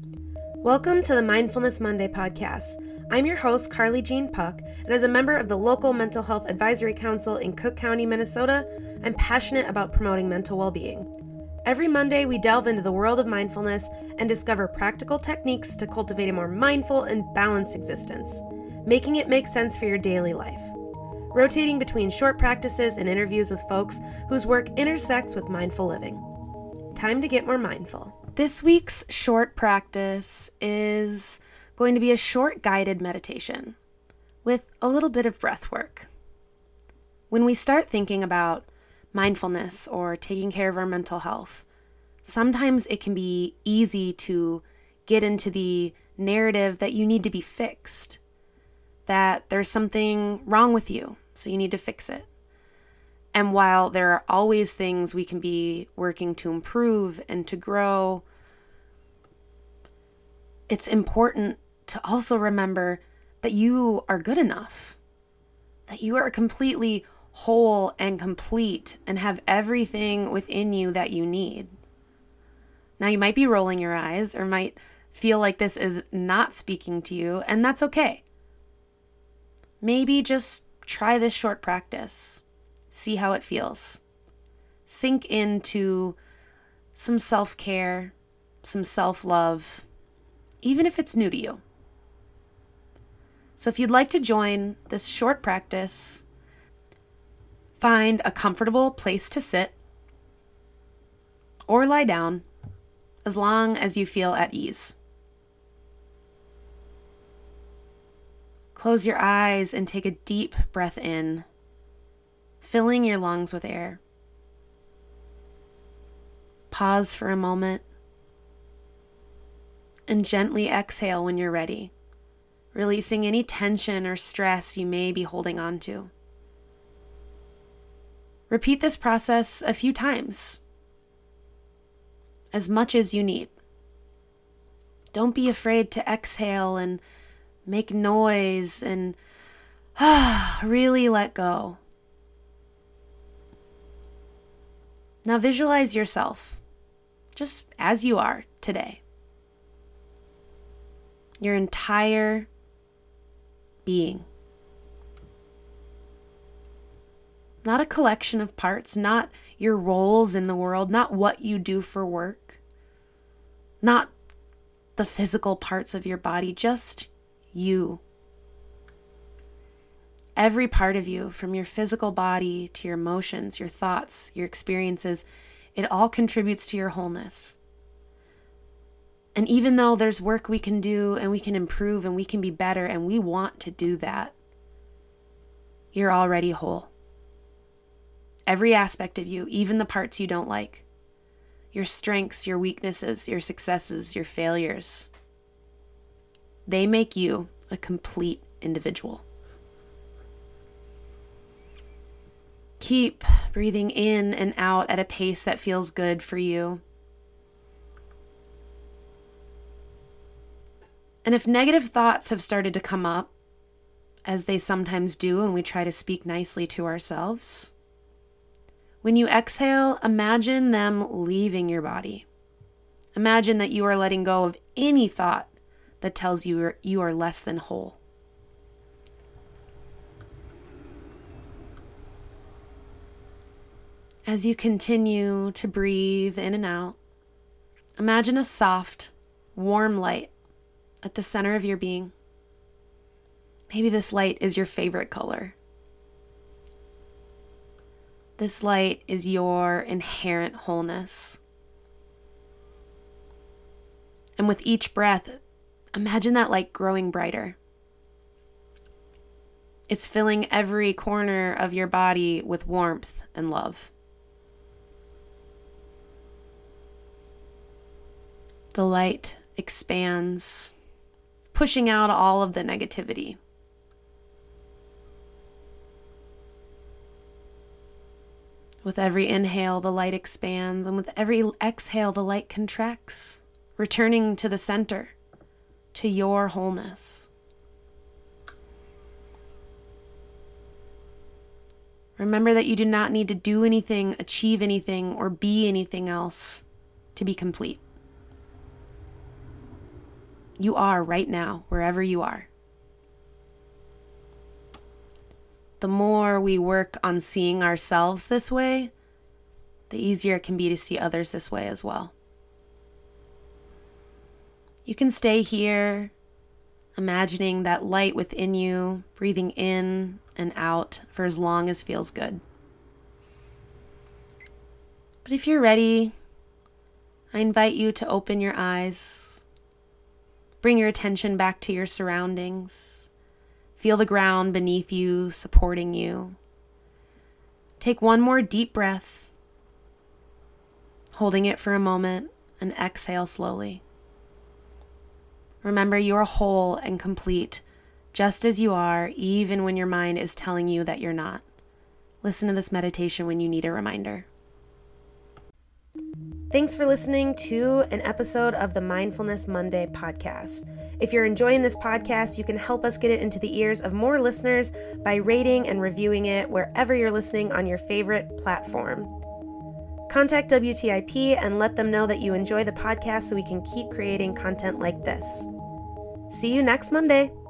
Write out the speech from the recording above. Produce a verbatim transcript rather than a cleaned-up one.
Welcome to the Mindfulness Monday podcast. I'm your host, Carly Jean Puck, and as a member of the local Mental Health Advisory Council in Cook County, Minnesota, I'm passionate about promoting mental well-being. Every Monday, we delve into the world of mindfulness and discover practical techniques to cultivate a more mindful and balanced existence, making it make sense for your daily life. Rotating between short practices and interviews with folks whose work intersects with mindful living. Time to get more mindful. This week's short practice is going to be a short guided meditation with a little bit of breath work. When we start thinking about mindfulness or taking care of our mental health, sometimes it can be easy to get into the narrative that you need to be fixed, that there's something wrong with you, so you need to fix it. And while there are always things we can be working to improve and to grow, it's important to also remember that you are good enough, that you are completely whole and complete and have everything within you that you need. Now, you might be rolling your eyes or might feel like this is not speaking to you, and that's okay. Maybe just try this short practice. See how it feels. Sink into some self-care, some self-love, even if it's new to you. So if you'd like to join this short practice, find a comfortable place to sit or lie down as long as you feel at ease. Close your eyes and take a deep breath in, filling your lungs with air. Pause for a moment and gently exhale when you're ready, releasing any tension or stress you may be holding on to. Repeat this process a few times, as much as you need. Don't be afraid to exhale and make noise and ah, really let go. Now visualize yourself just as you are today. Your entire being. Not a collection of parts, not your roles in the world, not what you do for work, not the physical parts of your body, just you. Every part of you, from your physical body to your emotions, your thoughts, your experiences, it all contributes to your wholeness. And even though there's work we can do and we can improve and we can be better and we want to do that, you're already whole. Every aspect of you, even the parts you don't like, your strengths, your weaknesses, your successes, your failures, they make you a complete individual. Keep breathing in and out at a pace that feels good for you. And if negative thoughts have started to come up, as they sometimes do when we try to speak nicely to ourselves, when you exhale, imagine them leaving your body. Imagine that you are letting go of any thought that tells you you are less than whole. As you continue to breathe in and out, imagine a soft, warm light at the center of your being. Maybe this light is your favorite color. This light is your inherent wholeness. And with each breath, imagine that light growing brighter. It's filling every corner of your body with warmth and love. The light expands, pushing out all of the negativity. With every inhale, the light expands, and with every exhale, the light contracts, returning to the center, to your wholeness. Remember that you do not need to do anything, achieve anything, or be anything else to be complete. You are right now, wherever you are. The more we work on seeing ourselves this way, the easier it can be to see others this way as well. You can stay here, imagining that light within you, breathing in and out for as long as feels good. But if you're ready, I invite you to open your eyes, bring your attention back to your surroundings, feel the ground beneath you supporting you. Take one more deep breath, holding it for a moment, and exhale slowly. Remember, you are whole and complete, just as you are, even when your mind is telling you that you're not. Listen to this meditation when you need a reminder. Thanks for listening to an episode of the Mindfulness Monday podcast. If you're enjoying this podcast, you can help us get it into the ears of more listeners by rating and reviewing it wherever you're listening on your favorite platform. Contact W T I P and let them know that you enjoy the podcast so we can keep creating content like this. See you next Monday.